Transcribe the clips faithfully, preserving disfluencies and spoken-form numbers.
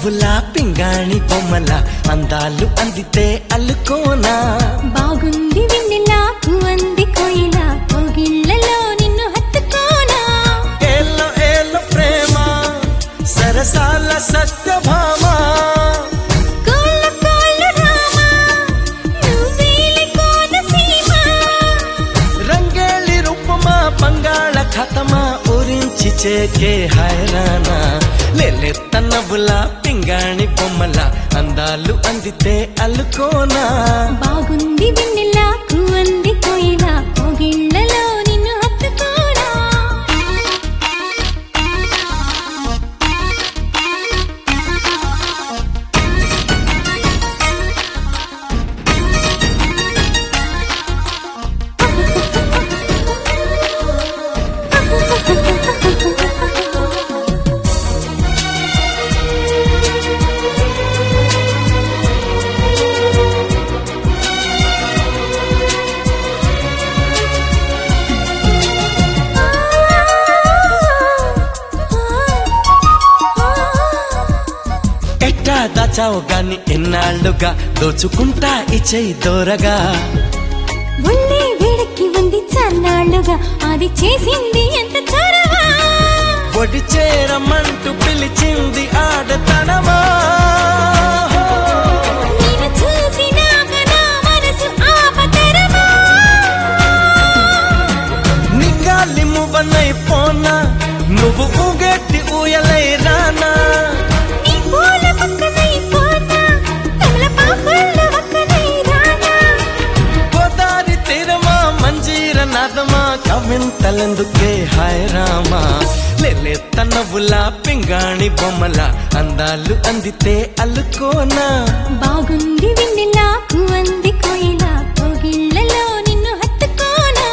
నవ్వులా పింగాణి బొమ్మల అందాలు అందితే అల్లుకోనా బాగుంది వెన్నెలా కువంది కోయిలా కోగిళ్ళలో నిన్ను హత్తుకోనా ఏలో ఏలో ప్రేమ సరసాల సత్యభామ కోళ్ళ కోళ్ళ రామా నువ్వేలే కోనసీమ రంగేళి రూపమా బంగాళ ఖతమా ఊరించి చేకే హైరానా లేలేత నవ్వులా పింగాణి బొమ్మల అందాలు అందితే అల్లుకోనా బాగుంది వెన్నెలా కువంది కోయిలా కోగిళ్ళలో నిన్ను హత్తుకోనా ఎట్టా దాచావు గాని ఎన్నాళ్ళుగా దోచుకుంటా ఇచ్చేయి దూరగా ఒళ్ళే వేడెక్కి ఉంది చన్నాళ్ళుగా అది చేసింది ఎంత చొరవా ఒడి చేరమంటూ పిలిచింది ఆడతనమా నిన్ను చూసినాక నా మనసు ఆపతరమా నిగాలి మువ్వనై పోనా నువ్వు ఊగెట్టి ఊయలై రానా నీ పూల పక్కనై పోనా తమలపాకుల పక్కనై రానా గోదారి తీరమా మంజీర నాదమా కవింతలెందుకే హాయ్ రామా లేలేత నవ్వులా పింగాణి బొమ్మల అందాలు అందితే అల్లుకోనా బాగుంది వెన్నెలా కువంది కోయిలా కోగిళ్ళలో నిన్ను హత్తుకోనా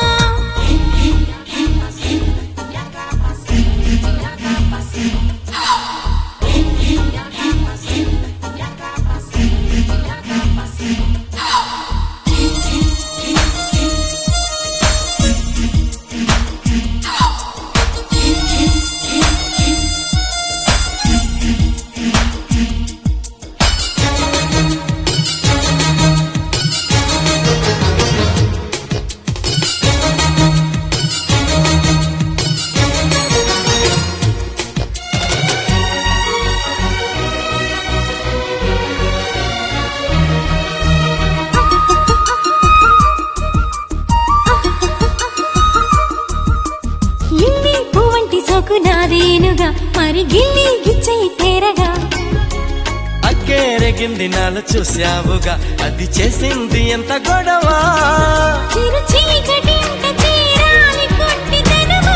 లిల్లీ పువ్వంటి సోకు నాదేనుగా మరి గిల్లి గిచ్చయి తేరగా అక్కేరెగింది నాలు చూశావుగా అది చేసింది ఎంత గొడవ చిరు చీకటింట చేరాలి కొట్టిదనమా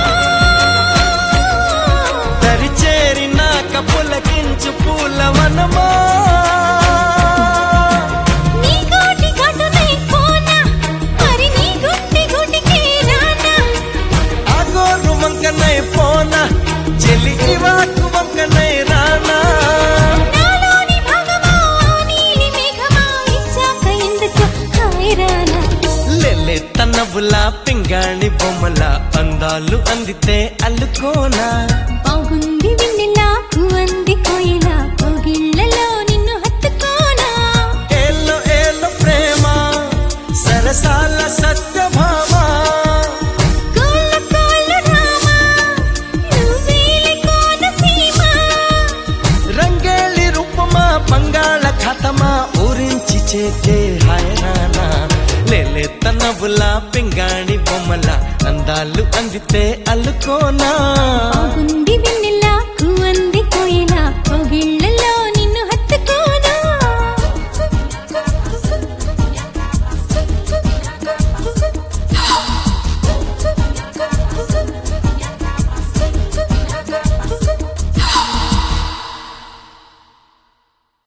దరిచేరినాక పులకించు పూలవనమా నీ గోటి గటునై పోనా మరి నీ గుండె గుటికే రానా ఆ గోరు వంకనై పోనా చెలి ఇవాకు వంకనై రానా నాలోని భగవా నీలి మేఘమా ఇచ్చాక ఎందుకు హైరానా లెల్లె తన్నవులా పింగాణి బొమ్మల అందాలు అందితే అల్లుకోనా బాగుంది వెన్నెలా కువంది కోయిలా కోగిళ్ళలో నిన్ను హత్తుకోనా ఏలో ఏలో ప్రేమ సరసాల సత్యభామ కోళ్ళ కోళ్ళ రామా నువ్వేలే కోనసీమ రంగేళి రూపమా బంగాళ ఖతమా ఊరించి చేకే హైరానా లేలేత నవ్వులా పింగాణి బొమ్మల అందాలు అందితే అల్లుకోనా బాగుంది వెన్నెల